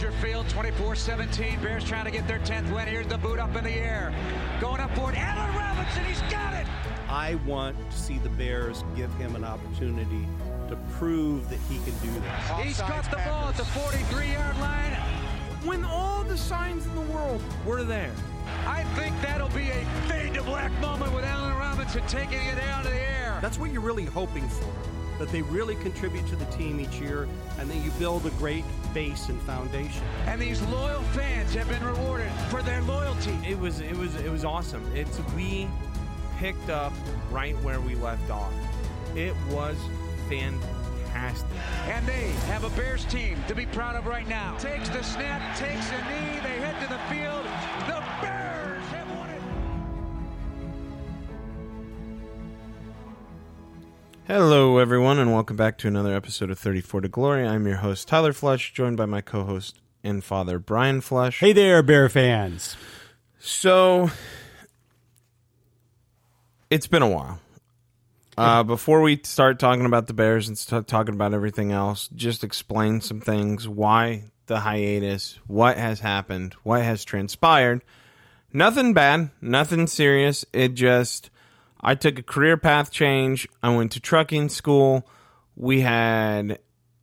Soldier Field, 24-17. Bears trying to get their 10th win. Here's the boot up in the air. Going up for it. Allen Robinson, he's got it! I want to see the Bears give him an opportunity to prove that he can do this. He's got the ball at the 43-yard line. When all the signs in the world were there. I think that'll be a fade to black moment with Allen Robinson taking it out of the air. That's what you're really hoping for, that they really contribute to the team each year, and that you build a great base and foundation. And these loyal fans have been rewarded for their loyalty. It was awesome. We picked up right where we left off. It was fantastic. And they have a Bears team to be proud of right now. Takes the snap, takes a knee, they head to the field. The Bears have won it. Hello, everyone, and welcome back to another episode of 34 to Glory. I'm your host, Tyler Flush, joined by my co-host and father, Brian Flush. Hey there, Bear fans. So, it's been a while. Before we start talking about the Bears and start talking about everything else, just explain some things. Why the hiatus? What has happened? What has transpired? Nothing bad. Nothing serious. I took a career path change. I went to trucking school. I'm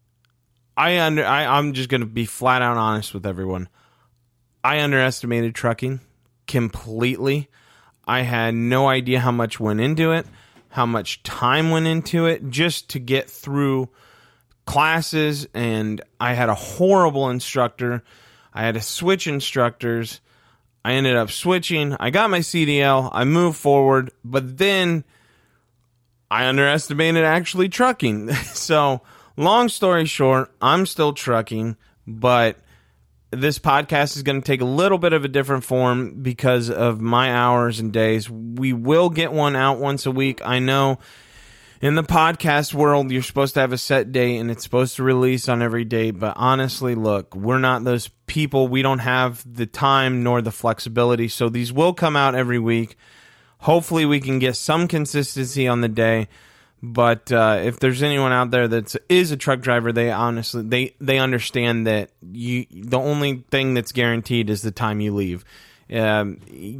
just going to be flat out honest with everyone. I underestimated trucking completely. I had no idea how much went into it, how much time went into it just to get through classes, and I had a horrible instructor. I had to switch instructors. I ended up switching. I got my CDL. I moved forward, but then I underestimated actually trucking. So, long story short, I'm still trucking, but this podcast is going to take a little bit of a different form because of my hours and days. We will get one out once a week. I know in the podcast world, you're supposed to have a set date and it's supposed to release on every day. But honestly, look, we're not those people. We don't have the time nor the flexibility. So these will come out every week. Hopefully we can get some consistency on the day. But if there's anyone out there that is a truck driver, they understand that the only thing that's guaranteed is the time you leave. As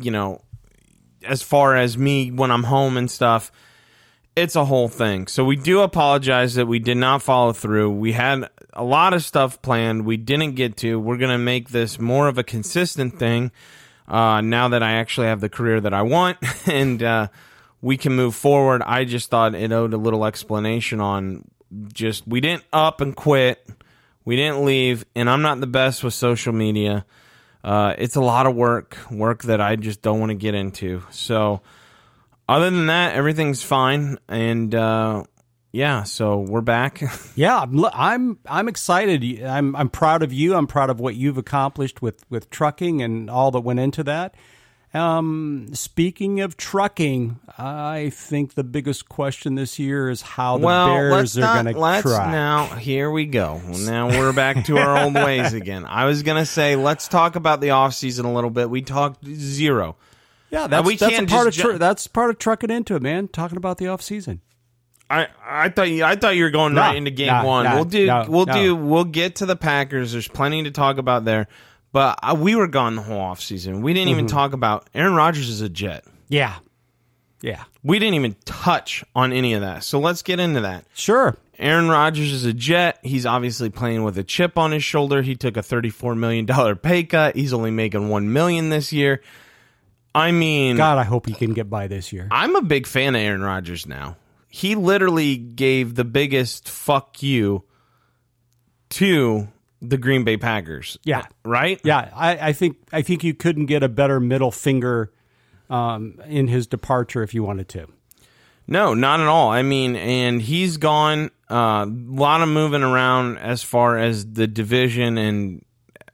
far as me when I'm home and stuff, it's a whole thing. So we do apologize that we did not follow through. We had a lot of stuff planned we didn't get to. We're going to make this more of a consistent thing now that I actually have the career that I want, and we can move forward. I just thought it owed a little explanation on we didn't up and quit. We didn't leave, and I'm not the best with social media. It's a lot of work that I just don't want to get into. So other than that, everything's fine, and so we're back. Yeah, I'm excited. I'm proud of you. I'm proud of what you've accomplished with trucking and all that went into that. Speaking of trucking, I think the biggest question this year is how the Bears are going to truck. Now, here we go. Now we're back to our old ways again. I was going to say, let's talk about the offseason a little bit. We talked zero. Yeah, that's part of trucking into it, man. Talking about the offseason. I thought you were going right into game one. We'll get to the Packers. There's plenty to talk about there. But we were gone the whole offseason. We didn't even talk about Aaron Rodgers is a Jet. Yeah. We didn't even touch on any of that. So let's get into that. Sure. Aaron Rodgers is a Jet. He's obviously playing with a chip on his shoulder. He took a $34 million pay cut. He's only making $1 million this year. I mean, God, I hope he can get by this year. I'm a big fan of Aaron Rodgers now. He literally gave the biggest fuck you to the Green Bay Packers. Yeah. Right? Yeah. I think you couldn't get a better middle finger in his departure if you wanted to. No, not at all. I mean, and he's gone. A lot of moving around as far as the division and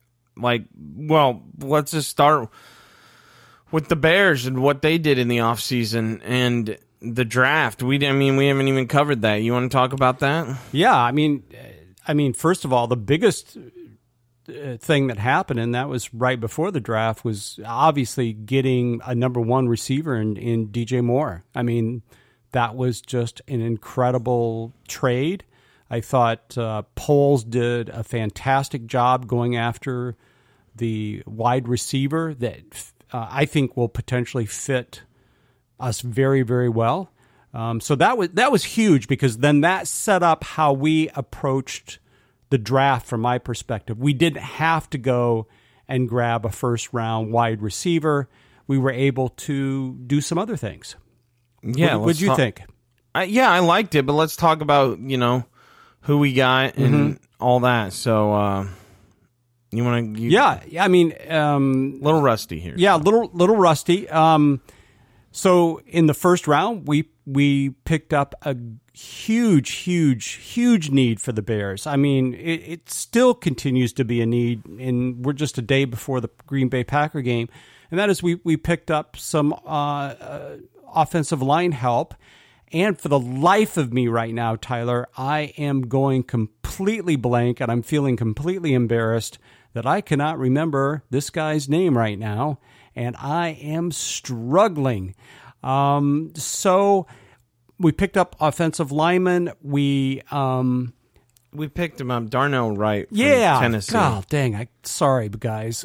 let's just start with the Bears and what they did in the offseason and the draft. We haven't even covered that. You want to talk about that? Yeah, I mean, first of all, the biggest thing that happened, and that was right before the draft, was obviously getting a number one receiver in DJ Moore. I mean, that was just an incredible trade. I thought Poles did a fantastic job going after the wide receiver that I think will potentially fit us very, very well. So that was huge, because then that set up how we approached the draft from my perspective. We didn't have to go and grab a first-round wide receiver. We were able to do some other things. Yeah, what did you think? I liked it, but let's talk about, who we got and all that. So, you want to? Yeah, I mean, little rusty here. Yeah, little rusty. So in the first round, we picked up a huge need for the Bears. I mean, it still continues to be a need, and we're just a day before the Green Bay Packer game, and that is we picked up some offensive line help. And for the life of me right now, Tyler, I am going completely blank, and I'm feeling completely embarrassed that I cannot remember this guy's name right now, and I am struggling. So we picked up offensive linemen. We picked him up, Darnell Wright from Tennessee. Oh, dang. Sorry, guys.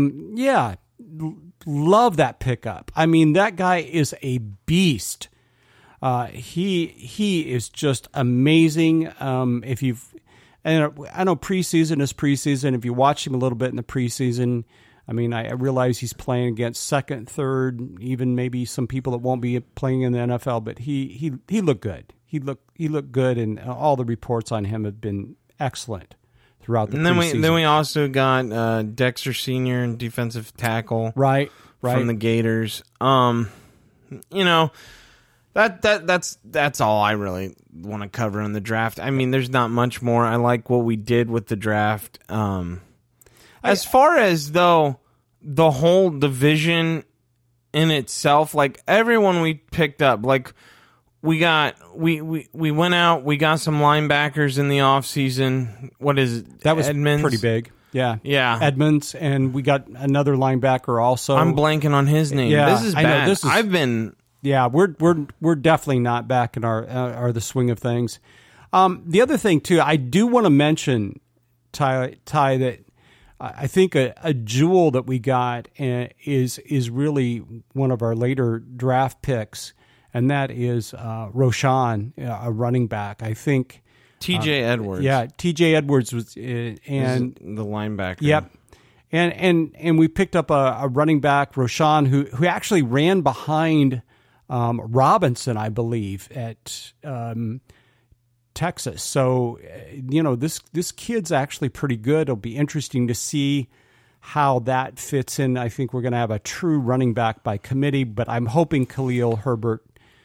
Love that pickup. I mean, that guy is a beast. He is just amazing. I know preseason is preseason. If you watch him a little bit in the preseason, I mean, I realize he's playing against second, third, even maybe some people that won't be playing in the NFL. But he looked good. He looked good, and all the reports on him have been excellent throughout the preseason. And then we also got Dexter Senior, defensive tackle, right from the Gators. That's all I really want to cover in the draft. I mean, there's not much more. I like what we did with the draft. As far as, though, the whole division in itself, like, everyone we picked up, like, we went out, we got some linebackers in the offseason. What is it? That was Edmonds? pretty big. Yeah. Edmonds, and we got another linebacker also. I'm blanking on his name. Yeah, this is bad. Yeah, we're definitely not back in our the swing of things. The other thing too, I do want to mention, Ty, that I think a jewel that we got is really one of our later draft picks, and that is Roschon, a running back. I think T.J. Edwards. Yeah, T.J. Edwards was and the linebacker. Yep. And we picked up a running back, Roschon, who actually ran behind Robinson, I believe, at Texas. So, this kid's actually pretty good. It'll be interesting to see how that fits in. I think we're going to have a true running back by committee, but I'm hoping Khalil Herbert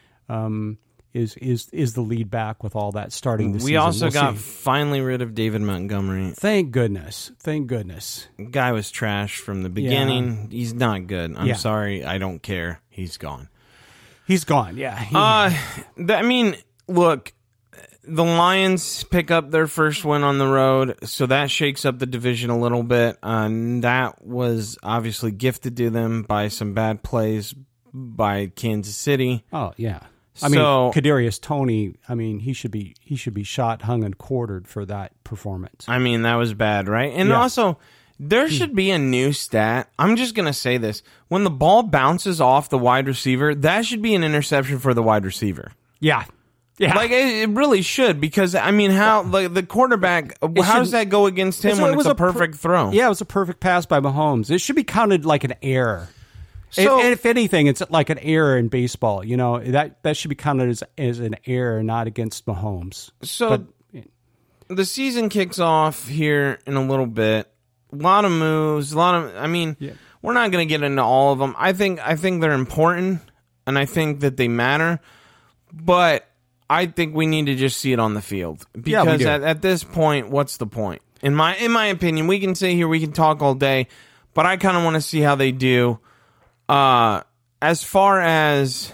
is the lead back with all that starting this season. We also got finally rid of David Montgomery. Thank goodness. Guy was trash from the beginning. Yeah. He's not good. I'm sorry. I don't care. He's gone. Yeah. I mean, look, the Lions pick up their first win on the road, so that shakes up the division a little bit. That was obviously gifted to them by some bad plays by Kansas City. Oh, yeah. I mean, Kadarius Toney, he should be shot, hung, and quartered for that performance. I mean, that was bad, right? And also, there should be a new stat. I'm just going to say this. When the ball bounces off the wide receiver, that should be an interception for the wide receiver. Yeah. Like, it really should, because, I mean, how the quarterback, how does that go against him when it's a perfect throw? Yeah, it was a perfect pass by Mahomes. It should be counted like an error. So, and if anything, it's like an error in baseball. That should be counted as an error, not against Mahomes. So the season kicks off here in a little bit. A lot of moves. We're not going to get into all of them. I think they're important, and I think that they matter. But I think we need to just see it on the field, because at this point, what's the point? In my opinion, we can sit here, we can talk all day, but I kind of want to see how they do. As far as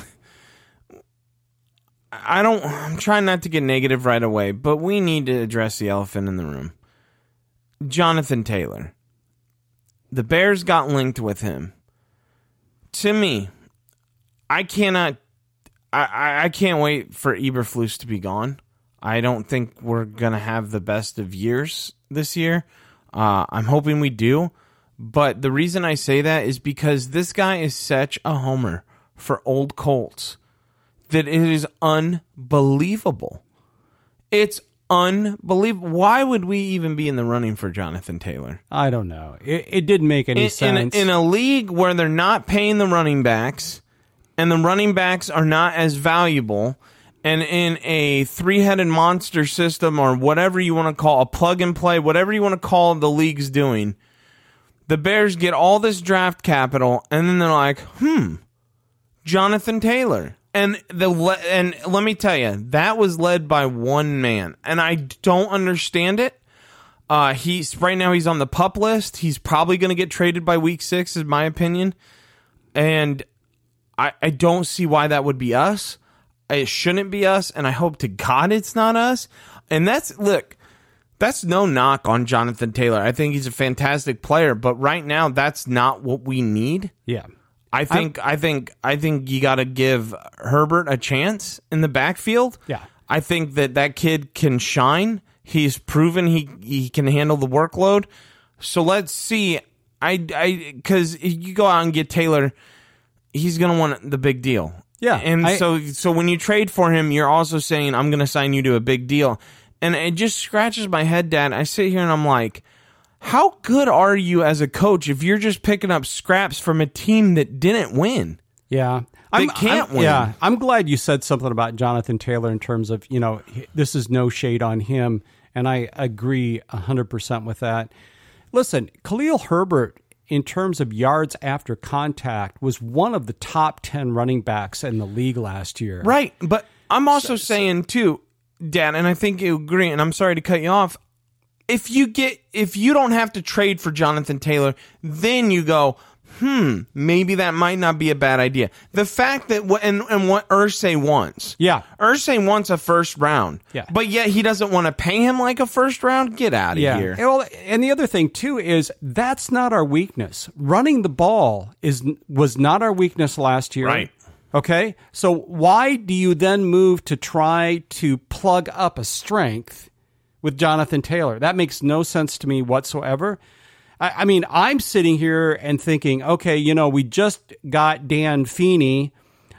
I'm trying not to get negative right away, but we need to address the elephant in the room. Jonathan Taylor. The Bears got linked with him. To me, I can't wait for Eberflus to be gone. I don't think we're going to have the best of years this year. I'm hoping we do. But the reason I say that is because this guy is such a homer for old Colts that it is unbelievable. It's unbelievable. Why would we even be in the running for Jonathan Taylor? I don't know. It didn't make any sense. In a league where they're not paying the running backs and the running backs are not as valuable, and in a three-headed monster system or whatever you want to call a plug and play, whatever you want to call the league's doing, the Bears get all this draft capital, and then they're like, Jonathan Taylor. And let me tell you, that was led by one man, and I don't understand it. Right now he's on the PUP list. He's probably going to get traded by week 6, is my opinion. And I don't see why that would be us. It shouldn't be us, and I hope to God it's not us. And that's no knock on Jonathan Taylor. I think he's a fantastic player, but right now that's not what we need. Yeah. I think you got to give Herbert a chance in the backfield. Yeah. I think that kid can shine. He's proven he can handle the workload. So let's see. Because you go out and get Taylor, he's going to want the big deal. Yeah. And so when you trade for him, you're also saying, I'm going to sign you to a big deal. And it just scratches my head, Dad. I sit here and I'm like, how good are you as a coach if you're just picking up scraps from a team that didn't win? Yeah. Can't win. Yeah. I'm glad you said something about Jonathan Taylor in terms of, this is no shade on him. And I agree 100% with that. Listen, Khalil Herbert, in terms of yards after contact, was one of the top 10 running backs in the league last year. Right. But I'm also saying, too, Dad, and I think you agree, and I'm sorry to cut you off, if you don't have to trade for Jonathan Taylor, then you go, maybe that might not be a bad idea. The fact that what Irsay wants. Yeah. Irsay wants a first round. Yeah. But yet he doesn't want to pay him like a first round? Get out of here. Well, and the other thing, too, is that's not our weakness. Running the ball was not our weakness last year. Right. Okay? So why do you then move to try to plug up a strength with Jonathan Taylor? That makes no sense to me whatsoever. I mean, I'm sitting here and thinking, okay, we just got Dan Feeney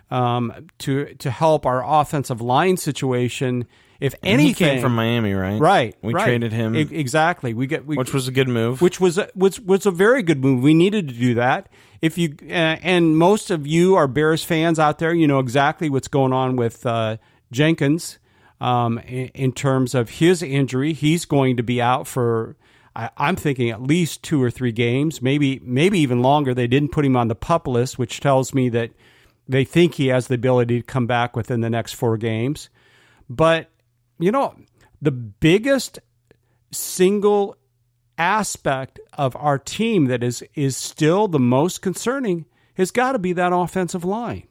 to help our offensive line situation. If anything, he came from Miami, right? Right. We traded him exactly. Which was a good move. Which was a very good move. We needed to do that. If you and most of you are Bears fans out there, you know exactly what's going on with Jenkins. In terms of his injury, he's going to be out for, I'm thinking, at least 2 or 3 games, maybe even longer. They didn't put him on the PUP list, which tells me that they think he has the ability to come back within the next 4 games. But, the biggest single aspect of our team that is still the most concerning has got to be that offensive line.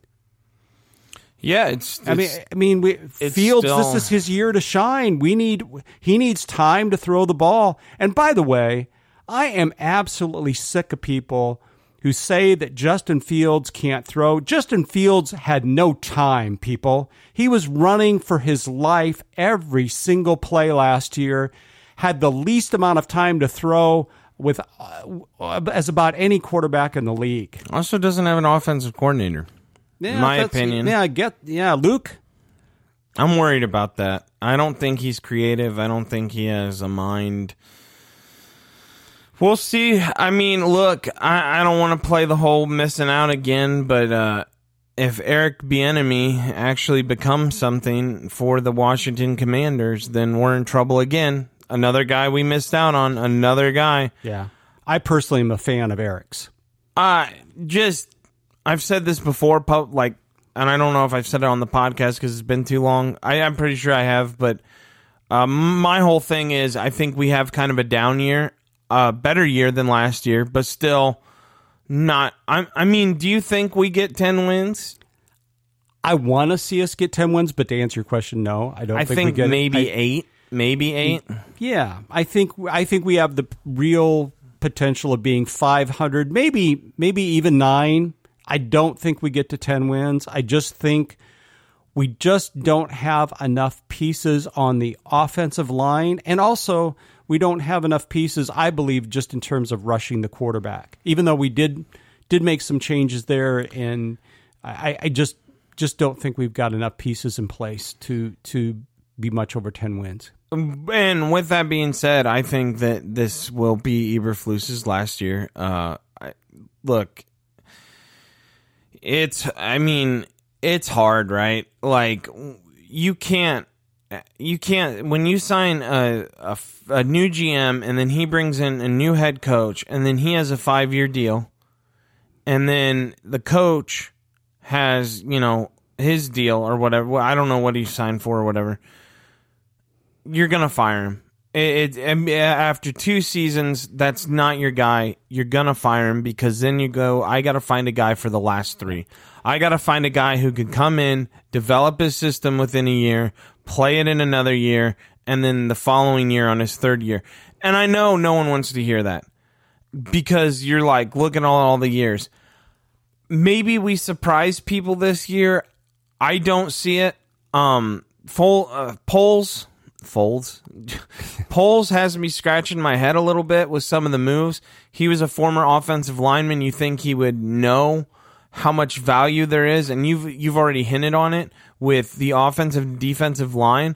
Yeah, Fields, this is his year to shine. He needs time to throw the ball. And by the way, I am absolutely sick of people who say that Justin Fields can't throw. Justin Fields had no time, people. He was running for his life every single play last year, had the least amount of time to throw with as about any quarterback in the league. Also doesn't have an offensive coordinator. Yeah, in my opinion. Luke. I'm worried about that. I don't think he's creative. I don't think he has a mind. We'll see. I mean, look, I don't want to play the whole missing out again, but if Eric Bieniemy actually becomes something for the Washington Commanders, then we're in trouble again. Another guy we missed out on, another guy. Yeah. I personally am a fan of Eric's. I've said this before, and I don't know if I've said it on the podcast because it's been too long. I'm pretty sure I have, but my whole thing is I think we have kind of a down year, a better year than last year, but still not. I mean, do you think we get 10 wins? I want to see us get 10 wins, but to answer your question, no. I don't think we get maybe 8. Maybe 8. Yeah, I think we have the real potential of being 500, maybe even 9. I don't think we get to 10 wins. I just think We just don't have enough pieces on the offensive line. And also, we don't have enough pieces, I believe, just in terms of rushing the quarterback. Even though we did make some changes there, and I just don't think we've got enough pieces in place to be much over 10 wins. And with that being said, I think that this will be Eberflus's last year. Look, it's hard, right? Like, you can't, when you sign a new GM and then he brings in a new head coach and then he has a 5-year deal and then the coach has, his deal or whatever. I don't know what he signed for or whatever. You're going to fire him. After 2 seasons, that's not your guy. You're going to fire him because then you go, I got to find a guy for the last 3. I got to find a guy who can come in, develop his system within a year, play it in another year, and then the following year on his 3rd year. And I know no one wants to hear that because you're like, look at all the years. Maybe we surprise people this year. I don't see it. Poles has me scratching my head a little bit with some of the moves. He was a former offensive lineman. You think he would know how much value there is, and you've already hinted on it with the offensive and defensive line.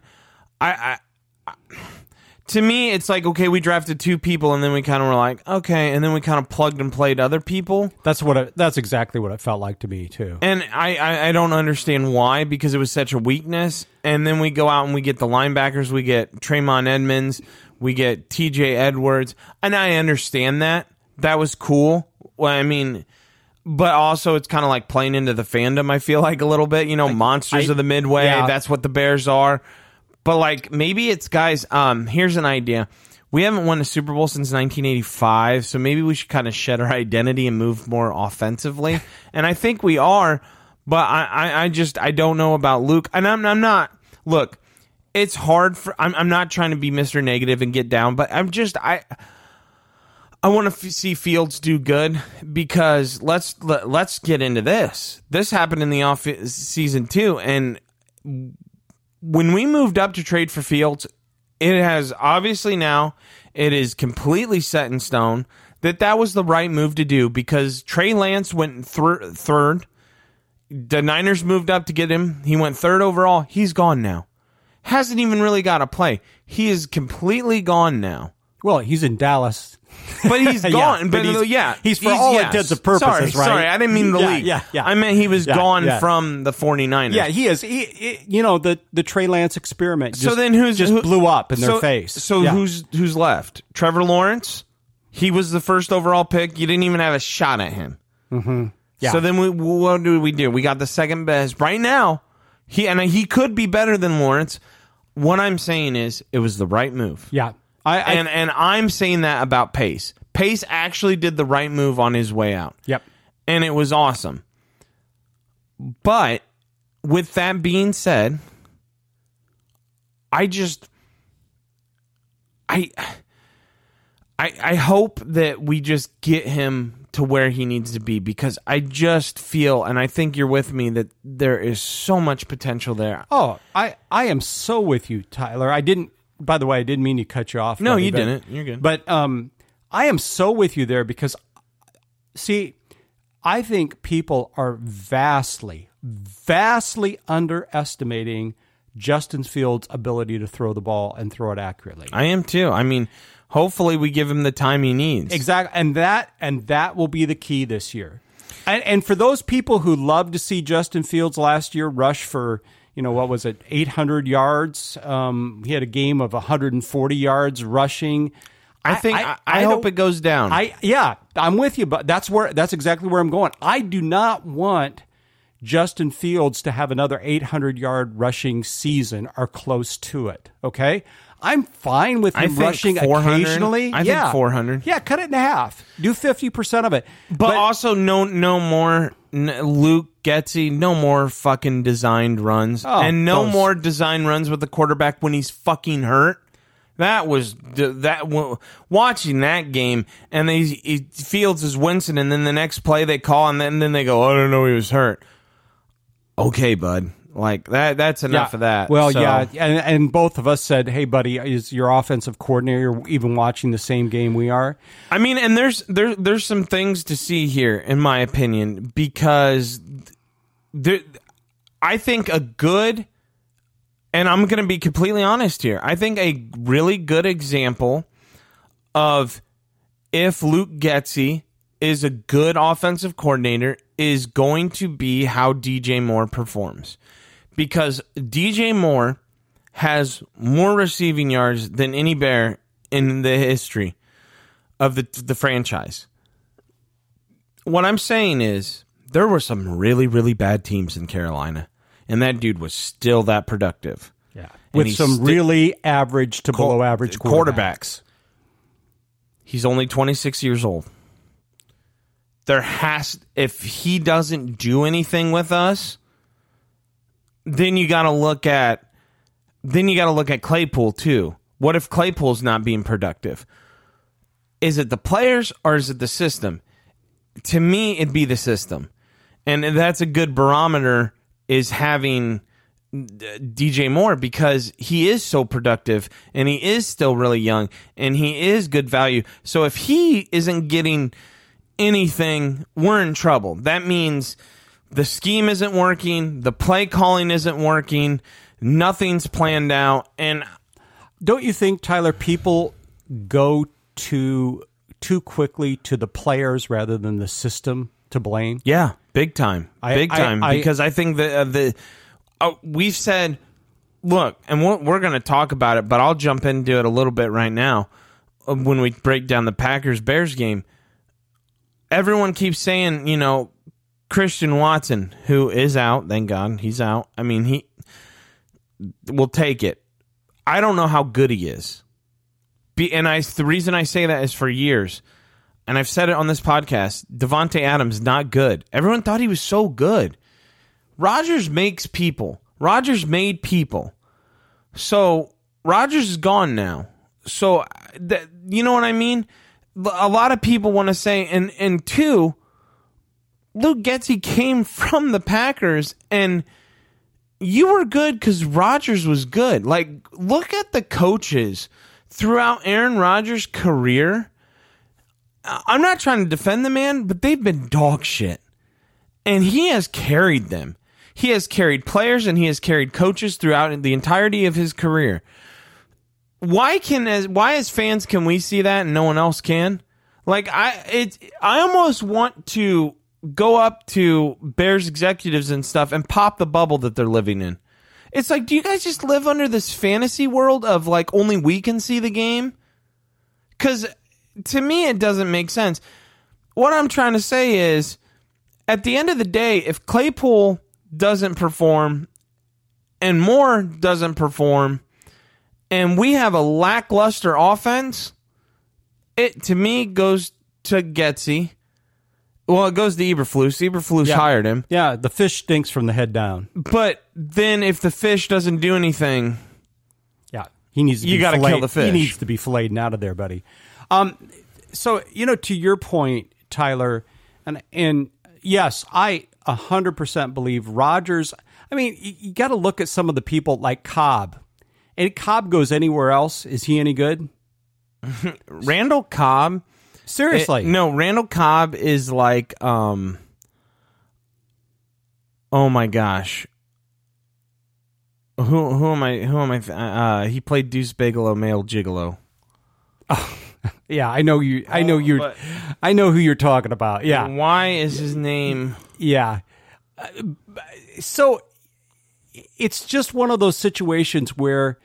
To me, it's like, okay, we drafted 2 people, and then we kind of were like, okay, and then we kind of plugged and played other people. That's exactly what it felt like to me too. And I don't understand why, because it was such a weakness. And then we go out and we get the linebackers, we get Tremont Edmonds, we get TJ Edwards, and I understand that. That was cool. Well, I mean, but also it's kind of like playing into the fandom, I feel like a little bit, monsters of the Midway, that's what the Bears are. But like, maybe it's guys, here's an idea. We haven't won a Super Bowl since 1985, so maybe we should kind of shed our identity and move more offensively. And I think we are, but I don't know about Luke. And I'm not, look, it's hard I'm not trying to be Mr. Negative and get down, but I want to see Fields do good because let's get into this. This happened in the off season too, and when we moved up to trade for Fields, it has obviously now it is completely set in stone that was the right move to do because Trey Lance went third. The Niners moved up to get him. He went 3rd overall. He's gone now. Hasn't even really got to play. He is completely gone now. Well, he's in Dallas. But he's gone. He's for all intents and purposes, right? Sorry, I didn't mean the league. Yeah. I meant he was gone from the 49ers. Yeah, he is. The Trey Lance experiment just blew up in their face. So who's left? Trevor Lawrence? He was the 1st overall pick. You didn't even have a shot at him. Mm-hmm. Yeah. So then what do? We got the 2nd best. Right now, he could be better than Lawrence. What I'm saying is it was the right move. Yeah. And I'm saying that about Pace. Pace actually did the right move on his way out. Yep. And it was awesome. But with that being said, I hope that we just get him to where he needs to be because I just feel, and I think you're with me, that there is so much potential there. Oh, I am so with you, Tyler. By the way, I didn't mean to cut you off. No, you didn't. You're good. But I am so with you there because, see, I think people are vastly underestimating Justin Fields' ability to throw the ball and throw it accurately. I am too. I mean, hopefully we give him the time he needs. Exactly. And that will be the key this year. And for those people who love to see Justin Fields last year rush for, 800 yards. He had a game of 140 yards rushing. I hope it goes down. I'm with you, but that's exactly where I'm going. I do not want Justin Fields to have another 800-yard rushing season or close to it. Okay, I'm fine with him rushing occasionally. I think 400. Yeah, cut it in half. Do 50% of it. But also no more Luke Getsy, no more fucking designed runs. And no more design runs with the quarterback when he's fucking hurt. Watching that game, and Fields is wincing, and then the next play they call, and then they go, I don't know, he was hurt. Okay, bud. Like that's enough of that. Well, So- yeah, and both of us said, "Hey, buddy, is your offensive coordinator even watching the same game we are?" I mean, and there's some things to see here, in my opinion, because I think a good, and I'm going to be completely honest here, I think a really good example of if Luke Getsy is a good offensive coordinator is going to be how DJ Moore performs. Because DJ Moore has more receiving yards than any Bear in the history of the franchise. What I'm saying is there were some really, really bad teams in Carolina, and that dude was still that productive. Yeah, And with he's some really average to below average quarterbacks. He's only 26 years old. If he doesn't do anything with us, then you got to look at Claypool too. What if Claypool's not being productive? Is it the players or is it the system? To me, it'd be the system. And that's a good barometer, is having DJ Moore, because he is so productive and he is still really young and he is good value. So if he isn't getting anything, we're in trouble. That means the scheme isn't working, the play calling isn't working, nothing's planned out. And don't you think, Tyler, people go too quickly to the players rather than the system to blame? Yeah, big time. Because I think that we've said, look, and we're going to talk about it, but I'll jump into it a little bit right now when we break down the Packers-Bears game. Everyone keeps saying, Christian Watson, who is out, thank God, he's out. I mean, we'll take it. I don't know how good he is. The reason I say that is for years, and I've said it on this podcast, Devontae Adams, not good. Everyone thought he was so good. Rodgers makes people. Rodgers made people. So Rodgers is gone now. So you know what I mean? A lot of people want to say, and two, Luke Getsy came from the Packers, and you were good because Rodgers was good. Like, look at the coaches throughout Aaron Rodgers' career. I'm not trying to defend the man, but they've been dog shit. And he has carried them. He has carried players and he has carried coaches throughout the entirety of his career. Why as fans can we see that and no one else can? Like, I almost want to go up to Bears executives and stuff and pop the bubble that they're living in. It's like, do you guys just live under this fantasy world of like only we can see the game? Because to me, it doesn't make sense. What I'm trying to say is, at the end of the day, if Claypool doesn't perform and Moore doesn't perform and we have a lackluster offense, it to me goes to Getsy. Well, it goes to Eberflus. Eberflus hired him. Yeah, the fish stinks from the head down. But then if the fish doesn't do anything, yeah, he needs to you got to kill the fish. He needs to be filleted out of there, buddy. So, to your point, Tyler, and yes, I 100% believe Rodgers. I mean, you got to look at some of the people like Cobb. And Cobb goes anywhere else. Is he any good? Randall Cobb. Seriously. Randall Cobb is like, oh my gosh. Who am I? He played Deuce Bigelow, Male Gigolo. Oh, yeah, I know you. I know you. I know who you're talking about. Yeah. Why is his name? Yeah. So it's just one of those situations where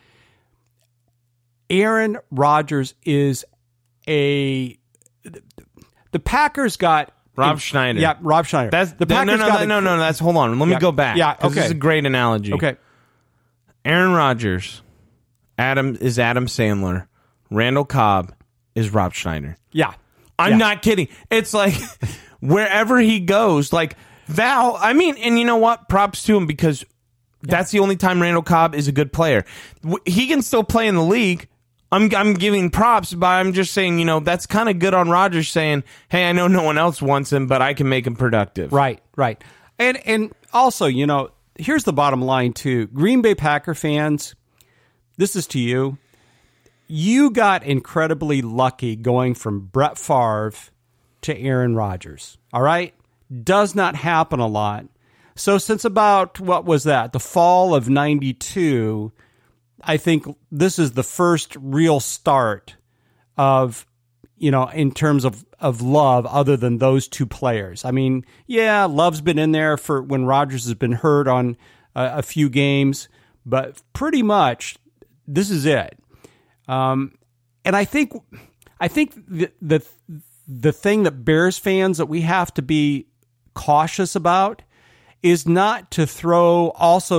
Aaron Rodgers is the Packers got Rob Schneider. Yeah, Rob Schneider. No. That's hold on. Let me go back. Yeah, okay. This is a great analogy. Okay. Aaron Rodgers, Adam Sandler, Randall Cobb is Rob Schneider. Yeah. I'm not kidding. It's like wherever he goes, like Val. I mean, and you know what? Props to him, because that's the only time Randall Cobb is a good player. He can still play in the league. I'm giving props, but I'm just saying, that's kind of good on Rodgers saying, hey, I know no one else wants him, but I can make him productive. Right. And also, here's the bottom line, too. Green Bay Packer fans, this is to you. You got incredibly lucky going from Brett Favre to Aaron Rodgers. All right? Does not happen a lot. So since about, what was that? The fall of 92, I think this is the first real start of, in terms of love other than those two players. I mean, yeah, Love's been in there for when Rodgers has been hurt on a few games, but pretty much this is it. And I think the thing that Bears fans that we have to be cautious about is not to throw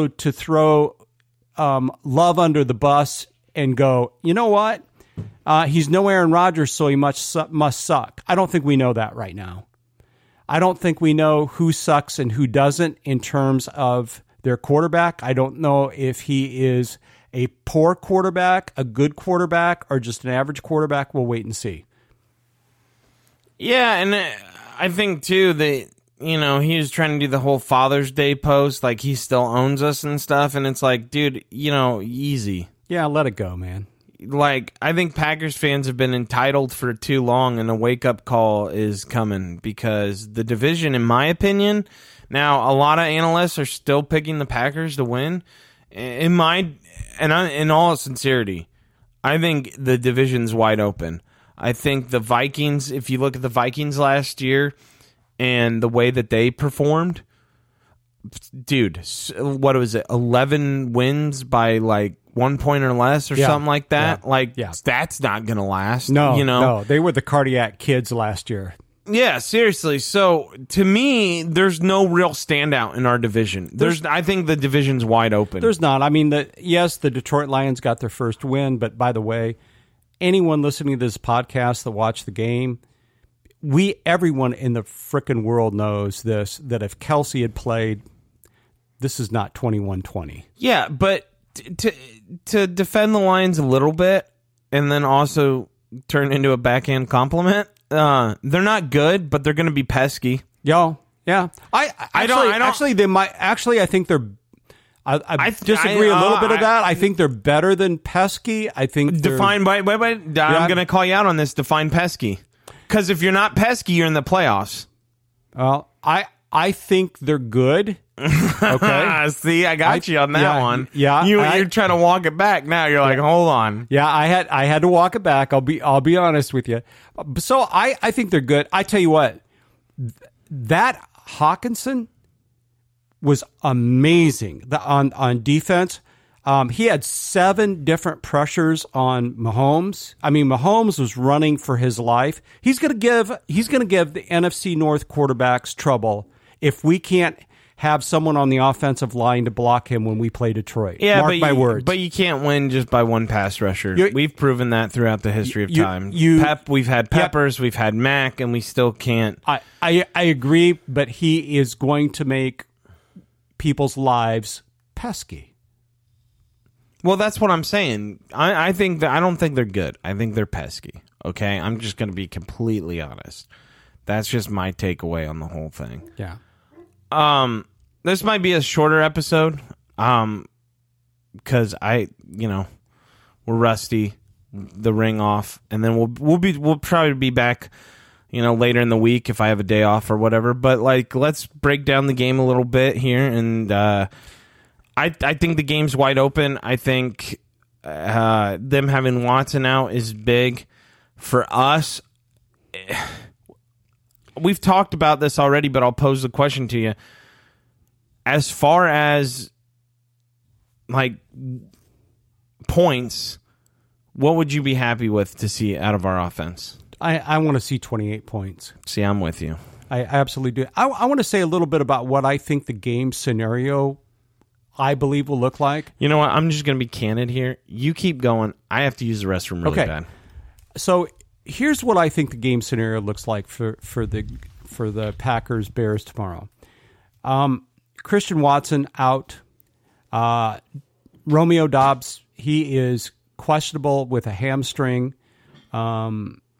Love under the bus and go, you know what? He's no Aaron Rodgers, so he must suck. I don't think we know that right now. I don't think we know who sucks and who doesn't in terms of their quarterback. I don't know if he is a poor quarterback, a good quarterback, or just an average quarterback. We'll wait and see. Yeah, and I think, too, that, he was trying to do the whole Father's Day post, like he still owns us and stuff, and it's like, dude, easy. Yeah, let it go, man. Like, I think Packers fans have been entitled for too long, and a wake-up call is coming, because the division, in my opinion, now, a lot of analysts are still picking the Packers to win. In all sincerity, I think the division's wide open. I think the Vikings, if you look at the Vikings last year and the way that they performed, dude, what was it, 11 wins by 1 point or less or something like that? That's not going to last. No, they were the cardiac kids last year. Yeah, seriously. So, to me, there's no real standout in our division. I think the division's wide open. There's not. I mean, the Detroit Lions got their first win, but by the way, anyone listening to this podcast that watched the game, everyone in the frickin' world knows this, that if Kelsey had played, this is not 21-20. Yeah, but to defend the Lions a little bit and then also turn into a backhand compliment, they're not good, but they're going to be pesky. Yeah. I think they're. I disagree a little bit of that. I think they're better than pesky. I think define by. Wait. I'm going to call you out on this. Define pesky, because if you're not pesky, you're in the playoffs. Well, I think they're good. Okay. See, I got you on that one. Yeah. You're trying to walk it back now. You're like, hold on. Yeah, I had to walk it back. I'll be honest with you. So I think they're good. I tell you what, that Hawkinson was amazing on defense. He had 7 different pressures on Mahomes. I mean, Mahomes was running for his life. He's going to give the NFC North quarterbacks trouble if we can't have someone on the offensive line to block him when we play Detroit. Yeah, Mark my words. But you can't win just by one pass rusher. We've proven that throughout the history of time. We've had Peppers, we've had Mac, and we still can't. I agree, but he is going to make people's lives pesky. Well, that's what I'm saying. I don't think they're good. I think they're pesky. Okay, I'm just going to be completely honest. That's just my takeaway on the whole thing. Yeah. This might be a shorter episode, because we're rusty, the ring off, and then we'll probably be back, later in the week if I have a day off or whatever. But let's break down the game a little bit here, and I think the game's wide open. I think them having Watson out is big for us. We've talked about this already, but I'll pose the question to you. As far as points, what would you be happy with to see out of our offense? I want to see 28 points. See, I'm with you. I absolutely do. I want to say a little bit about what I think the game scenario I believe will look like. You know what? I'm just going to be candid here. You keep going. I have to use the restroom really bad. So here's what I think the game scenario looks like for the Packers Bears tomorrow. Christian Watson out. Romeo Doubs, he is questionable with a hamstring.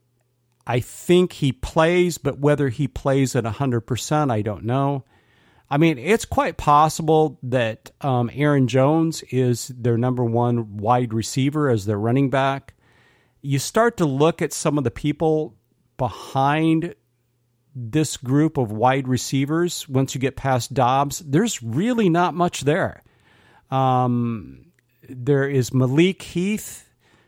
I think he plays, but whether he plays at 100%, I don't know. I mean, it's quite possible that Aaron Jones is their number one wide receiver as their running back. You start to look at some of the people behind this group of wide receivers. Once you get past Dobbs, there's really not much there. There is Malik Heath.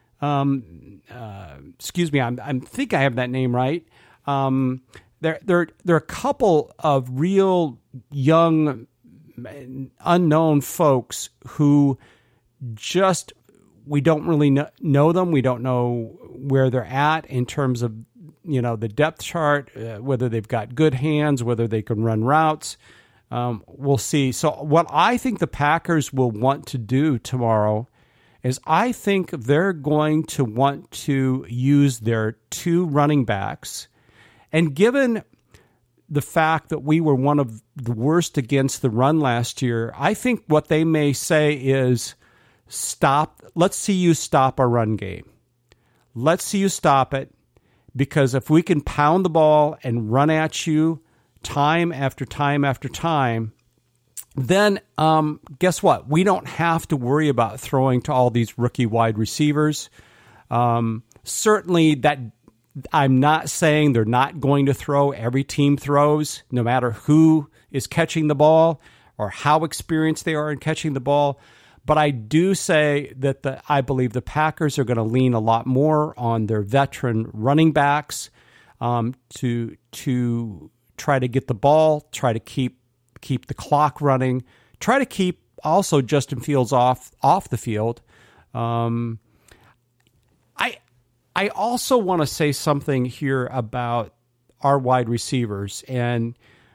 Excuse me, I think I have that name right. There are a couple of real young, unknown folks who just, we don't really know them. We don't know where they're at in terms of, the depth chart, whether they've got good hands, whether they can run routes. We'll see. So what I think the Packers will want to do tomorrow is I think they're going to want to use their two running backs. And given the fact that we were one of the worst against the run last year, I think what they may say is, let's see you stop our run game. Let's see you stop it, because if we can pound the ball and run at you time after time after time, then guess what? We don't have to worry about throwing to all these rookie wide receivers. Certainly that I'm not saying they're not going to throw. Every team throws, no matter who is catching the ball or how experienced they are in catching the ball. But I do say that I believe the Packers are going to lean a lot more on their veteran running backs to try to get the ball, try to keep the clock running, try to keep also Justin Fields off the field. I also want to say something here about our wide receivers, and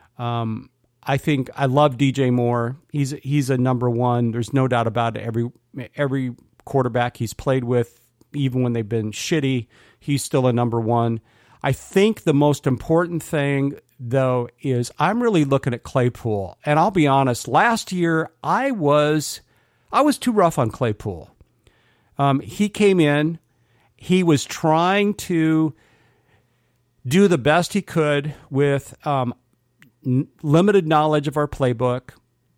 I think I love DJ Moore. He's a number one. There's no doubt about it. Every quarterback he's played with, even when they've been shitty, he's still a number one. I think the most important thing, though, is I'm really looking at Claypool. And I'll be honest, last year I was too rough on Claypool. He came in. He was trying to do the best he could with limited knowledge of our playbook,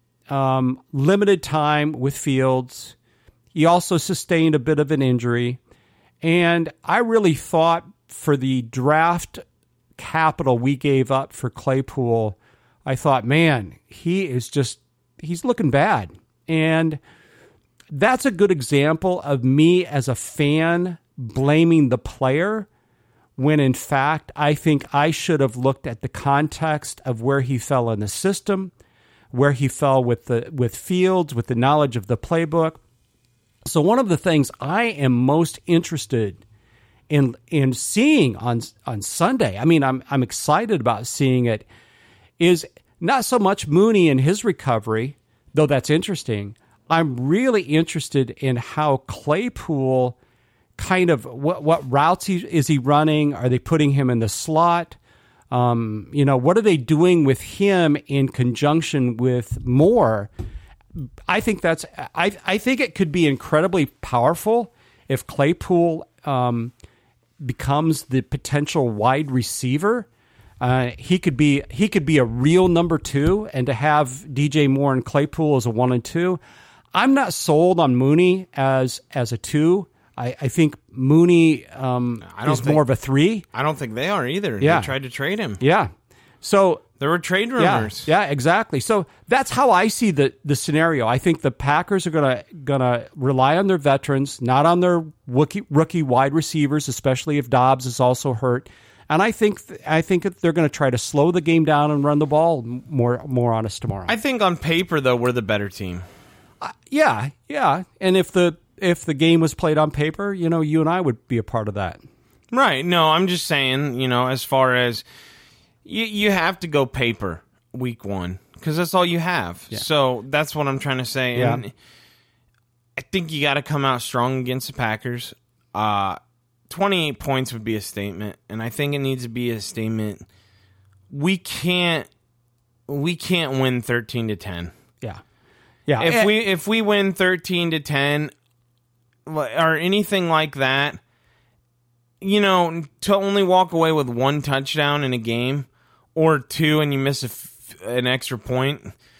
limited time with Fields. He also sustained a bit of an injury. And I really thought for the draft capital we gave up for Claypool, I thought, man, he's looking bad. And that's a good example of me as a fan blaming the player, when in fact I think I should have looked at the context of where he fell in the system, where he fell with Fields, with the knowledge of the playbook. So one of the things I am most interested in seeing on Sunday, I mean, I'm excited about seeing it, is not so much Mooney and his recovery, though that's interesting. I'm really interested in how Claypool kind of what routes is he running? Are they putting him in the slot? What are they doing with him in conjunction with Moore? I think I think it could be incredibly powerful if Claypool becomes the potential wide receiver. He could be a real number two, and to have DJ Moore and Claypool as a 1 and 2. I'm not sold on Mooney as a 2. I think Mooney is more of a 3. I don't think they are either. Yeah. They tried to trade him. Yeah. So there were trade rumors. Yeah, exactly. So that's how I see the scenario. I think the Packers are gonna rely on their veterans, not on their rookie wide receivers, especially if Dobbs is also hurt. And I think they're going to try to slow the game down and run the ball more on us tomorrow. I think on paper, though, we're the better team. Yeah. And if the game was played on paper, you and I would be a part of that. Right. No, I'm just saying, as far as you have to go paper week 1 because that's all you have. Yeah. So that's what I'm trying to say. Yeah. And I think you got to come out strong against the Packers. 28 points would be a statement, and I think it needs to be a statement. We can't win 13-10. Yeah. If we win 13-10 or anything like that, to only walk away with 1 touchdown in a game or 2 and you miss an extra point,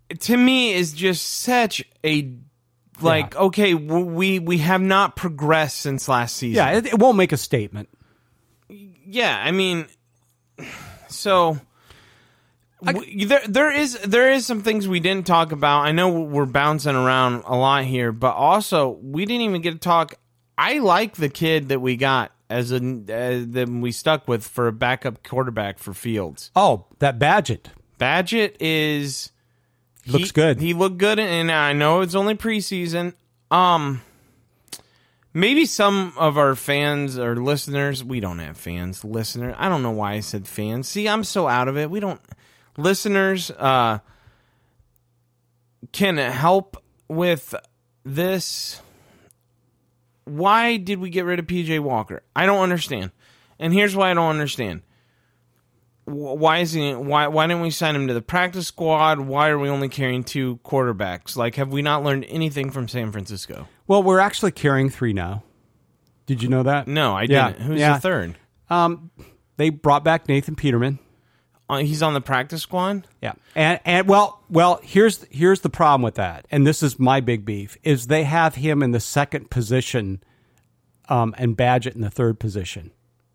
to me is just such a okay, we have not progressed since last season. Yeah, it won't make a statement. Yeah, I mean, so there is some things we didn't talk about. I know we're bouncing around a lot here, but also we didn't even get to talk. I like the kid that we got that we stuck with for a backup quarterback for Fields. Oh, that Badgett. Badgett looks good. He looked good, and I know it's only preseason. Maybe some of our fans or listeners, we don't have fans, listeners. I don't know why I said fans. See, I'm so out of it. We don't. Listeners can help with this. Why did we get rid of PJ Walker? I don't understand. And here's why I don't understand. Why didn't we sign him to the practice squad? Why are we only carrying 2 quarterbacks? Like, have we not learned anything from San Francisco? Well, we're actually carrying 3 now. Did you know that? No, I didn't. Who's the third? They brought back Nathan Peterman. He's on the practice squad? Yeah. And well, here's the problem with that. And this is my big beef is they have him in the second position and Badgett in the third position.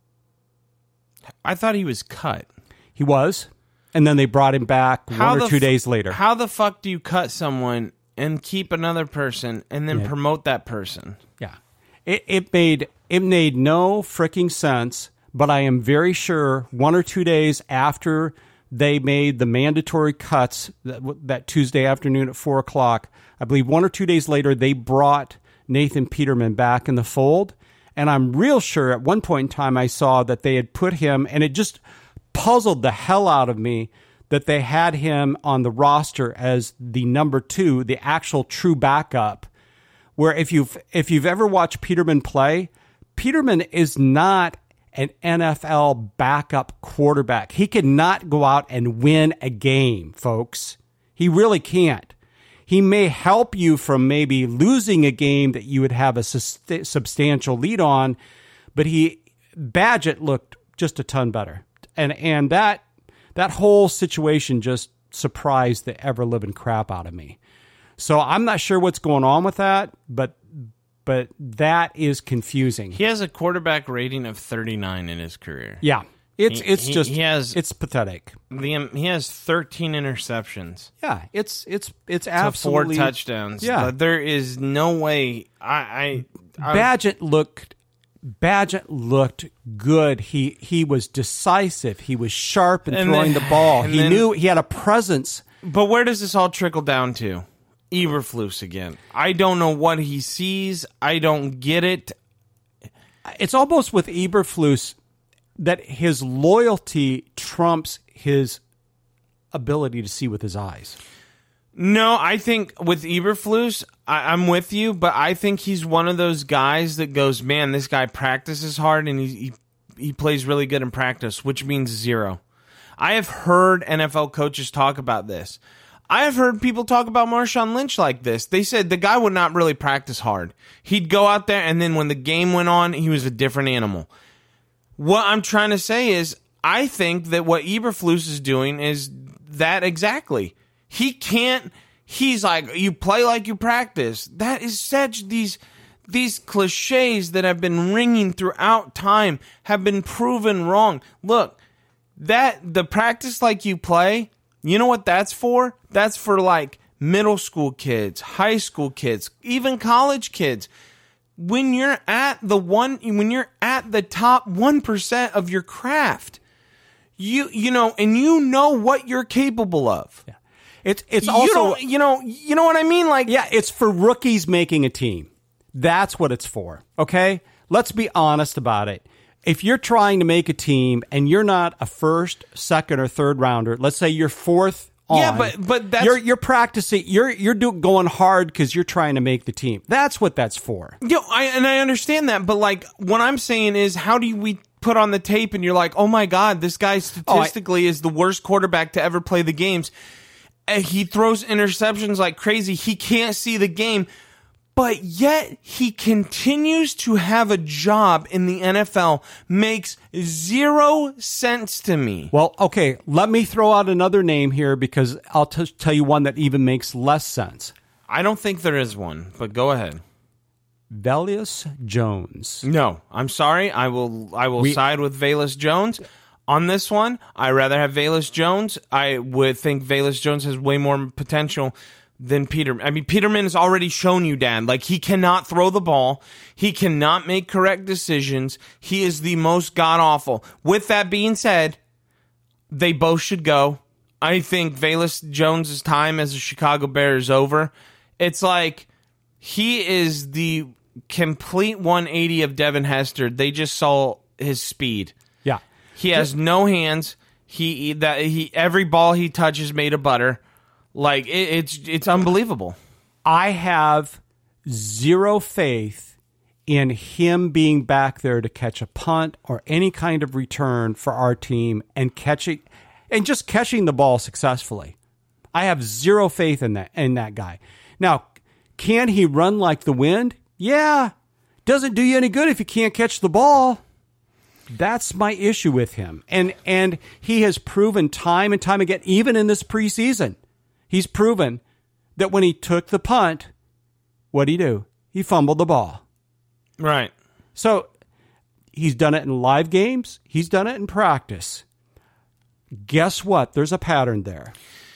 I thought he was cut. He was. And then they brought him back 1 or 2 days later. How the fuck do you cut someone and keep another person and then promote that person? Yeah. It made no freaking sense. But I am very sure 1 or 2 days after they made the mandatory cuts that Tuesday afternoon at 4:00, I believe 1 or 2 days later, they brought Nathan Peterman back in the fold. And I'm real sure at one point in time I saw that they had put him, and it just puzzled the hell out of me that they had him on the roster as the number 2, the actual true backup, where if you've ever watched Peterman play, Peterman is not an NFL backup quarterback. He cannot go out and win a game, folks. He really can't. He may help you from maybe losing a game that you would have a substantial lead on, but Badgett looked just a ton better. And that whole situation just surprised the ever-living crap out of me. So I'm not sure what's going on with that, but that is confusing. He has a quarterback rating of 39 in his career. Yeah. It's pathetic. He has 13 interceptions. Yeah, it's absolutely 4 touchdowns. Yeah. There is no way Badgett looked good. He was decisive. He was sharp in throwing the ball. He knew he had a presence. But where does this all trickle down to? Eberflus again. I don't know what he sees. I don't get it. It's almost with Eberflus that his loyalty trumps his ability to see with his eyes. No, I think with Eberflus, I'm with you, but I think he's one of those guys that goes, man, this guy practices hard and he plays really good in practice, which means 0. I have heard NFL coaches talk about this. I have heard people talk about Marshawn Lynch like this. They said the guy would not really practice hard. He'd go out there, and then when the game went on, he was a different animal. What I'm trying to say is I think that what Eberflus is doing is that exactly. He can't – he's like, you play like you practice. That is such – these cliches that have been ringing throughout time have been proven wrong. Look, the practice like you play – you know what that's for? That's for like middle school kids, high school kids, even college kids. When you're at the top 1% of your craft, you know what you're capable of. Yeah. It's also you know what I mean? Like, yeah, it's for rookies making a team. That's what it's for. Okay? Let's be honest about it. If you're trying to make a team and you're not a first, second, or third rounder, let's say you're fourth on. Yeah, but that's you're practicing. You're going hard because you're trying to make the team. That's what that's for. I understand that, but like what I'm saying is, how do we put on the tape and you're like, oh my God, this guy statistically is the worst quarterback to ever play the games. He throws interceptions like crazy. He can't see the game. but yet he continues to have a job in the NFL. Makes 0 sense to me. Well, okay, let me throw out another name here because I'll tell you one that even makes less sense. I don't think there is one, but go ahead. Velus Jones. No, I'm sorry. I will side with Velus Jones. On this one, I'd rather have Velus Jones. I would think Velus Jones has way more potential than Peterman. I mean, Peterman has already shown you, Dan, like he cannot throw the ball. He cannot make correct decisions. He is the most god-awful. With that being said, they both should go. I think Velus Jones' time as a Chicago Bear is over. It's like he is the complete 180 of Devin Hester. They just saw his speed. Yeah. He has no hands. He every ball he touches made of butter. Like it's unbelievable. I have 0 faith in him being back there to catch a punt or any kind of return for our team and just catching the ball successfully. I have 0 faith in that guy. Now, can he run like the wind? Yeah. Doesn't do you any good if you can't catch the ball. That's my issue with him. And he has proven time and time again, even in this preseason, he's proven that when he took the punt, what'd he do? He fumbled the ball. Right. So he's done it in live games. He's done it in practice. Guess what? There's a pattern there.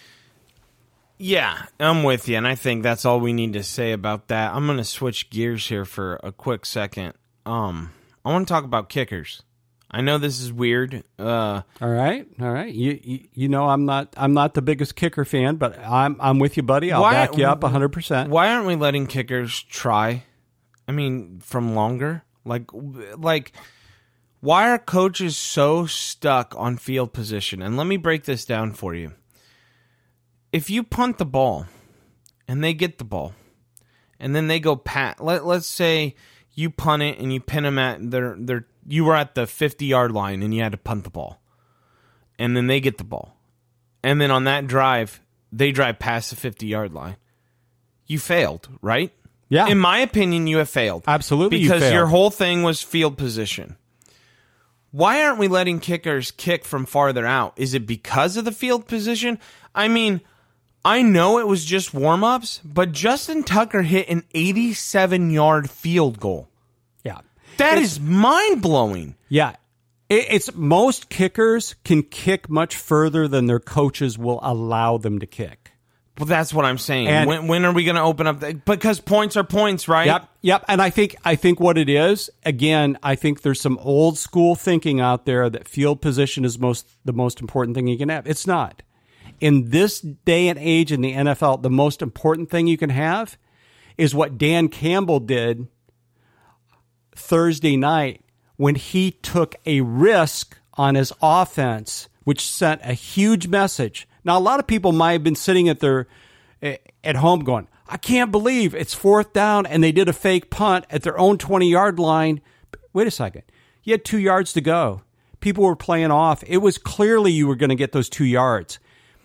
Yeah, I'm with you, and I think that's all we need to say about that. I'm going to switch gears here for a quick second. I want to talk about kickers. I know this is weird. All right. You know I'm not the biggest kicker fan, but I'm with you, buddy. I'll back you up 100%. Why aren't we letting kickers try? I mean, from longer? Like why are coaches so stuck on field position? And let me break this down for you. If you punt the ball and they get the ball and then they go pat, let's say you punt it and you pin them at you were at the 50-yard line and you had to punt the ball. And then they get the ball. And then on that drive, they drive past the 50-yard line. You failed, right? Yeah. In my opinion, you have failed. Absolutely, because you failed. Your whole thing was field position. Why aren't we letting kickers kick from farther out? Is it because of the field position? I mean, I know it was just warm-ups, but Justin Tucker hit an 87-yard field goal. Yeah. That is mind-blowing. Yeah. It's most kickers can kick much further than their coaches will allow them to kick. Well, that's what I'm saying. And when are we going to open up? Because points are points, right? Yep. And I think what it is, again, I think there's some old school thinking out there that field position is the most important thing you can have. It's not. In this day and age in the NFL, the most important thing you can have is what Dan Campbell did Thursday night when he took a risk on his offense, which sent a huge message. Now, a lot of people might have been sitting at home going, I can't believe it's 4th down and they did a fake punt at their own 20-yard line. Wait a second. You had 2 yards to go. People were playing off. It was clearly you were going to get those 2 yards.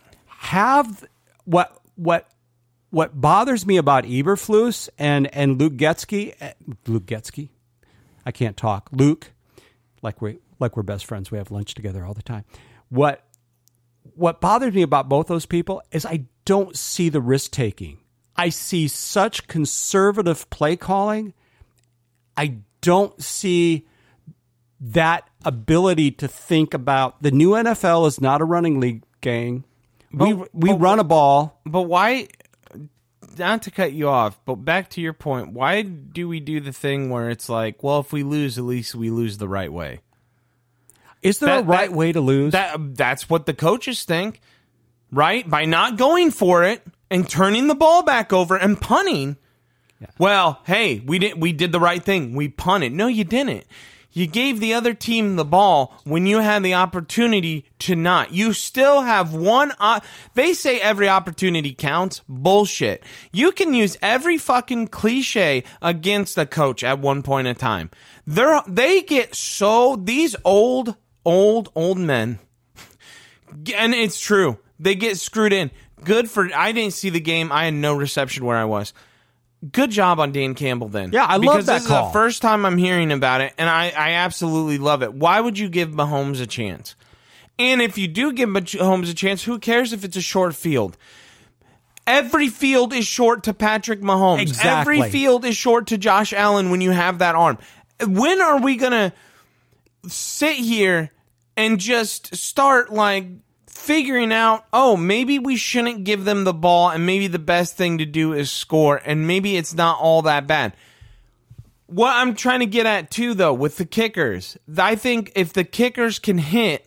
What bothers me about Eberflus and Luke Getsky, I can't talk. Luke, like we're best friends. We have lunch together all the time. What bothers me about both those people is I don't see the risk taking. I see such conservative play calling. I don't see that ability to think about the new NFL is not a running league, gang. We run a ball. But why, not to cut you off, but back to your point, why do we do the thing where it's like, well, if we lose, at least we lose the right way? Is there a right way to lose? That's what the coaches think, right? By not going for it and turning the ball back over and punting. Yeah. Well, hey, we did the right thing. We punted. No, you didn't. You gave the other team the ball when you had the opportunity to not. You still have one. They say every opportunity counts. Bullshit. You can use every fucking cliche against a coach at one point in time. They get these old men, and it's true. They get screwed in. I didn't see the game. I had no reception where I was. good job on Dan Campbell then. Yeah, I love because that this call. is the first time I'm hearing about it, and I absolutely love it. Why would you give Mahomes a chance? And if you do give Mahomes a chance, who cares if it's a short field? Every field is short to Patrick Mahomes. Exactly. Every field is short to Josh Allen when you have that arm. When are we going to sit here and just start like figuring out, oh, maybe we shouldn't give them the ball and maybe the best thing to do is score and maybe it's not all that bad. What I'm trying to get at too, though, with the kickers, I think if the kickers can hit,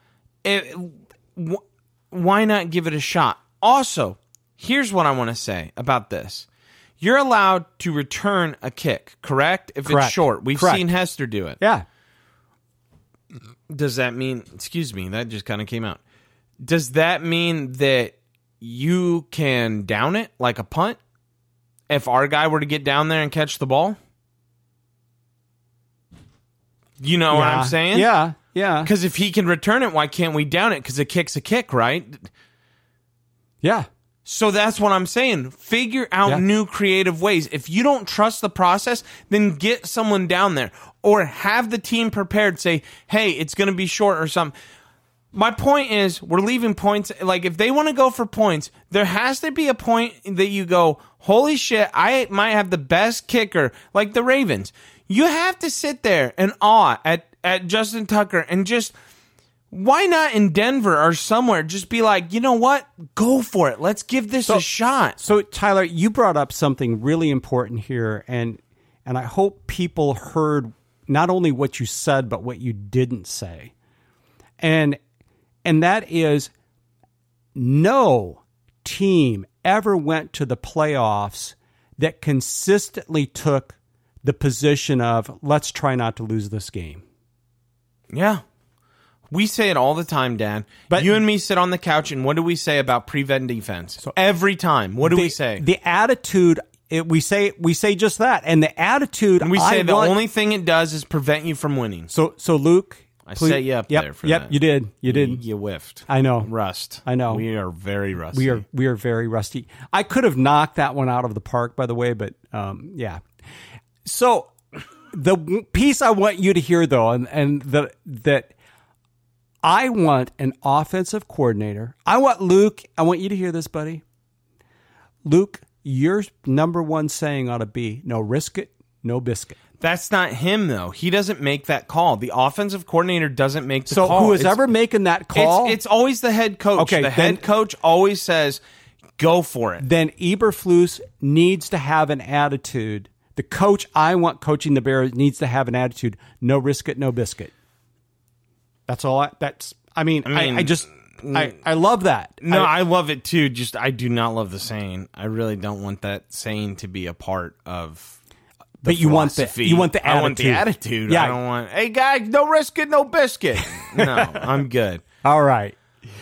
why not give it a shot? Also, here's what I want to say about this. You're allowed to return a kick, correct? If Correct. it's short. We've Correct. seen Hester do it. Yeah. Does that mean, excuse me, that just kind of came out. Does that mean that you can down it like a punt if our guy were to get down there and catch the ball? You know what I'm saying? Yeah, yeah. Because if he can return it, why can't we down it? Because a kick's a kick, right? Yeah. So that's what I'm saying. Figure out new creative ways. If you don't trust the process, then get someone down there. Or have the team prepared. Say, hey, it's going to be short or something. My point is, we're leaving points. Like, if they want to go for points, there has to be a point that you go, holy shit, I might have the best kicker. Like the Ravens. You have to sit there and awe at Justin Tucker and just... Why not in Denver or somewhere just be like, you know what? Go for it. Let's give this a shot. So, Tyler, you brought up something really important here, and I hope people heard not only what you said, but what you didn't say. And that is no team ever went to the playoffs that consistently took the position of, let's try not to lose this game. Yeah. We say it all the time, Dan. But you and me sit on the couch, and what do we say about prevent defense? So every time. What do we say? The attitude, we say just that. And the attitude... And we say the only thing it does is prevent you from winning. So Luke... I set you up there for that. Yep, you did. You did. You whiffed. I know. Rust. I know. We are very rusty. We are very rusty. I could have knocked that one out of the park, by the way, but yeah. So the piece I want you to hear, though, and that I want an offensive coordinator. I want Luke. I want you to hear this, buddy. Luke, your number one saying ought to be, no risk it, no biscuit. That's not him, though. He doesn't make that call. The offensive coordinator doesn't make the call. So who is ever making that call? It's always the head coach. Okay, the head coach always says, go for it. Then Eberflus needs to have an attitude. The coach I want coaching the Bears needs to have an attitude, no risk it, no biscuit. That's all. I love that. No, I love it too. Just I do not love the saying. I really don't want that saying to be a part of. But you want the attitude. I want the attitude. Yeah. I don't want. Hey guys, no risk it, no biscuit. No, I'm good. All right.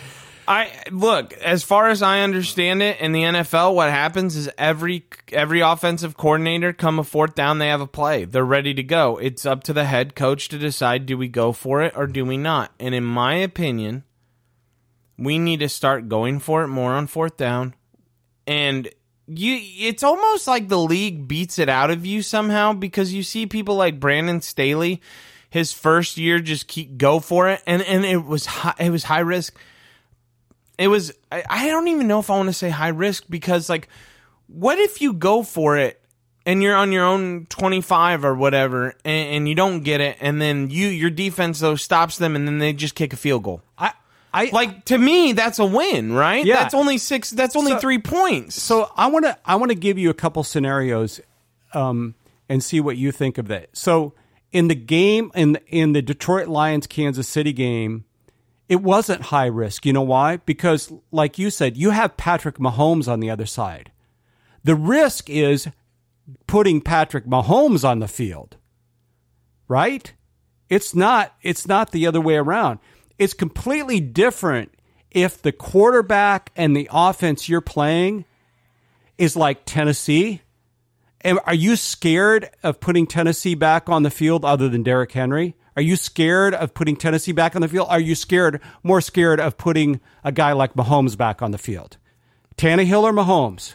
Look, as far as I understand it, in the NFL, what happens is every offensive coordinator, come a fourth down, they have a play. They're ready to go. It's up to the head coach to decide, do we go for it or do we not? And in my opinion, we need to start going for it more on fourth down. And it's almost like the league beats it out of you somehow, because you see people like Brandon Staley, his first year, just go for it. And it was high risk. It was, I don't even know if I want to say high risk, because like, what if you go for it and you're on your own 25 or whatever and you don't get it, and then your defense though stops them and then they just kick a field goal? Like, to me, that's a win, right? Yeah. That's only 3 points. So I want to give you a couple scenarios and see what you think of that. So in the game, in the Detroit Lions Kansas City game, it wasn't high risk. You know why? Because, like you said, you have Patrick Mahomes on the other side. The risk is putting Patrick Mahomes on the field, right? It's not the other way around. It's completely different if the quarterback and the offense you're playing is like Tennessee. And are you scared of putting Tennessee back on the field other than Derrick Henry? Are you scared of putting Tennessee back on the field? Are you more scared of putting a guy like Mahomes back on the field? Tannehill or Mahomes?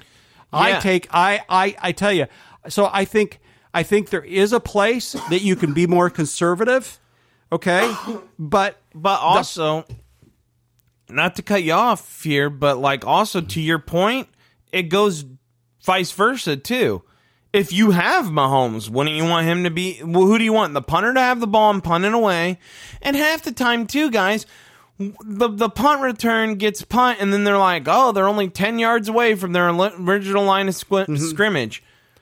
Yeah. I tell you. So I think there is a place that you can be more conservative. Okay, but also, not to cut you off here, but like also to your point, it goes vice versa too. If you have Mahomes, wouldn't you want him to be? Well, who do you want? The punter to have the ball and punt it away, and half the time too, guys. The punt return gets punt, and then they're like, oh, they're only 10 yards away from their original line of scrimmage.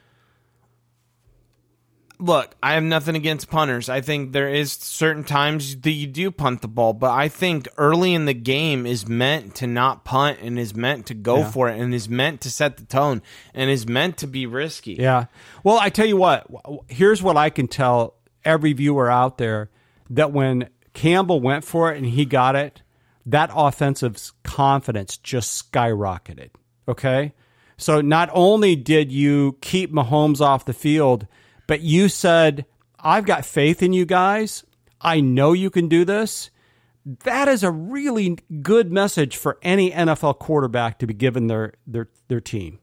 Look, I have nothing against punters. I think there is certain times that you do punt the ball, but I think early in the game is meant to not punt and is meant to go for it and is meant to set the tone and is meant to be risky. Yeah. Well, I tell you what, here's what I can tell every viewer out there, that when Campbell went for it and he got it, that offensive confidence just skyrocketed. Okay? So not only did you keep Mahomes off the field, but you said, I've got faith in you guys. I know you can do this. That is a really good message for any NFL quarterback to be given their team.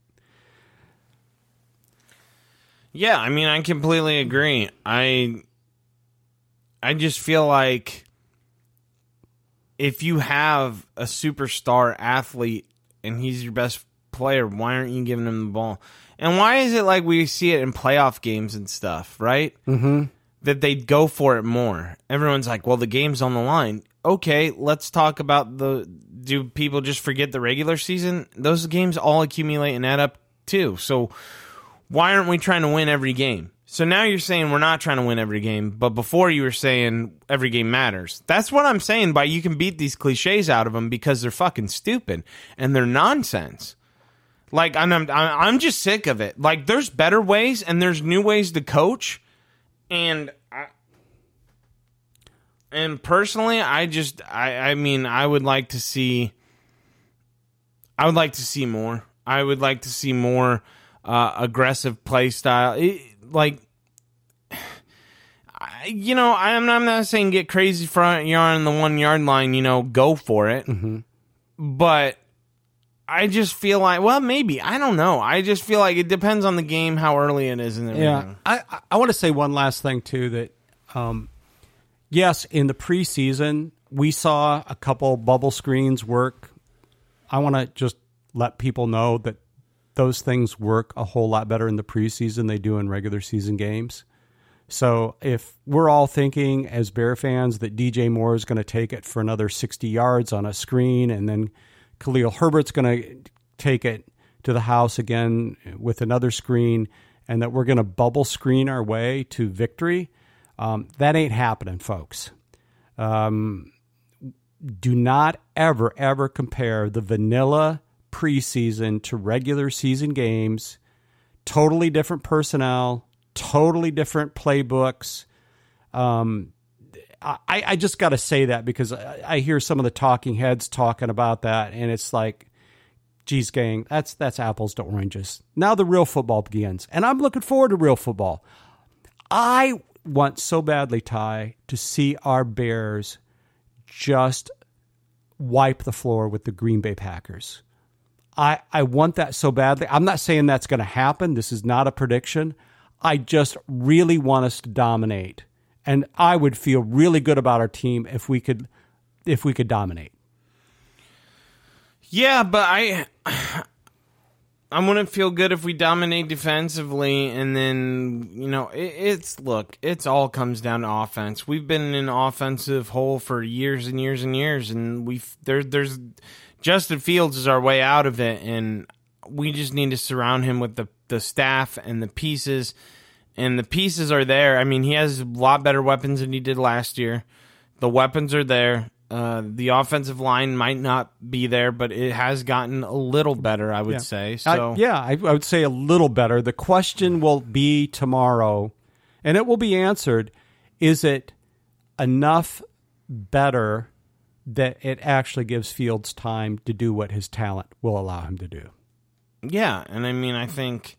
Yeah, I mean, I completely agree. I just feel like if you have a superstar athlete and he's your best player, why aren't you giving him the ball? And why is it like we see it in playoff games and stuff, right? Mm-hmm. That they go for it more. Everyone's like, well, the game's on the line. Okay, let's talk about do people just forget the regular season? Those games all accumulate and add up too. So why aren't we trying to win every game? So now you're saying we're not trying to win every game, but before you were saying every game matters. That's what I'm saying by you can beat these cliches out of them because they're fucking stupid and they're nonsense. Like, I'm just sick of it. Like, there's better ways and there's new ways to coach. And personally, I mean, I would like to see more. I would like to see more aggressive play style. I'm not saying get crazy front yard on the 1 yard line, go for it. Mm-hmm. But I just feel like, well, maybe. I don't know. I just feel like it depends on the game, how early it is and everything. Yeah. I want to say one last thing, too, that, yes, in the preseason, we saw a couple bubble screens work. I want to just let people know that those things work a whole lot better in the preseason than they do in regular season games. So if we're all thinking as Bear fans that DJ Moore is going to take it for another 60 yards on a screen and then Khalil Herbert's going to take it to the house again with another screen and that we're going to bubble screen our way to victory, that ain't happening, folks. Do not ever compare the vanilla preseason to regular season games. Totally different personnel, totally different playbooks. I just got to say that because I hear some of the talking heads talking about that, and it's like, geez, gang, that's apples to oranges. Now the real football begins, and I'm looking forward to real football. I want so badly, Ty, to see our Bears just wipe the floor with the Green Bay Packers. I want that so badly. I'm not saying that's going to happen. This is not a prediction. I just really want us to dominate. And I would feel really good about our team if we could dominate. Yeah, but I wouldn't feel good if we dominate defensively, and then it's all comes down to offense. We've been in an offensive hole for years and years and years, and there's Justin Fields is our way out of it, and we just need to surround him with the staff and the pieces. And the pieces are there. I mean, he has a lot better weapons than he did last year. The weapons are there. The offensive line might not be there, but it has gotten a little better, I would say. So I would say a little better. The question will be tomorrow, and it will be answered, is it enough better that it actually gives Fields time to do what his talent will allow him to do? Yeah, and I mean, I think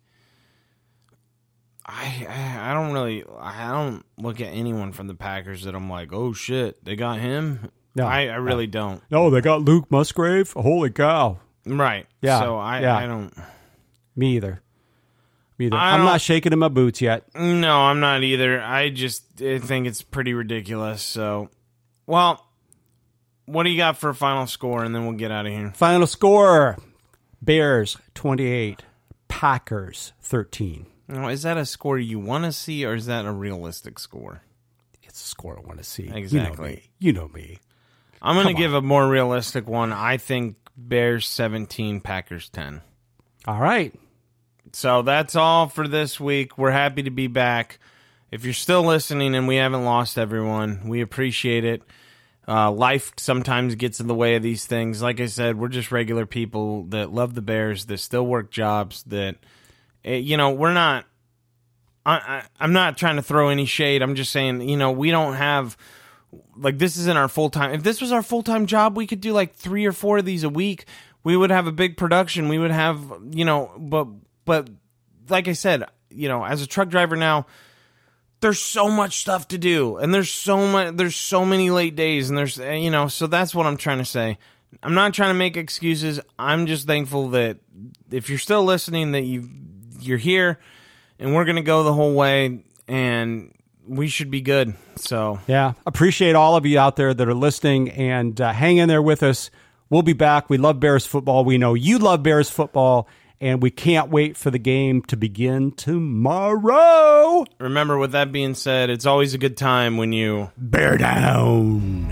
I don't look at anyone from the Packers that I'm like, oh shit, they got him. No, I really don't. No, they got Luke Musgrave. Holy cow! Right. Yeah. So I don't. Me either. I'm not shaking in my boots yet. No, I'm not either. I think it's pretty ridiculous. So, well, what do you got for a final score, and then we'll get out of here. Final score, Bears 28, Packers 13. Now, is that a score you want to see, or is that a realistic score? It's a score I want to see. Exactly. You know me. I'm going to give a more realistic one. I think Bears 17, Packers 10. All right. So that's all for this week. We're happy to be back. If you're still listening and we haven't lost everyone, we appreciate it. Life sometimes gets in the way of these things. Like I said, we're just regular people that love the Bears, that still work jobs, that, we're not, I'm not trying to throw any shade. I'm just saying, we don't have, this isn't our full-time. If this was our full-time job, we could do 3 or 4 of these a week. We would have a big production. We would have, but like I said, as a truck driver now, there's so much stuff to do, and there's so many late days, and there's, so that's what I'm trying to say. I'm not trying to make excuses. I'm just thankful that if you're still listening, that you're here, and we're going to go the whole way, and we should be good. So yeah, appreciate all of you out there that are listening, and hang in there with us. We'll be back. We love Bears football. We know you love Bears football. And we can't wait for the game to begin tomorrow. Remember, with that being said, it's always a good time when you bear down.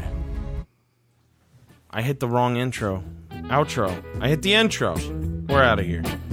I hit the wrong outro. I hit the intro. We're out of here.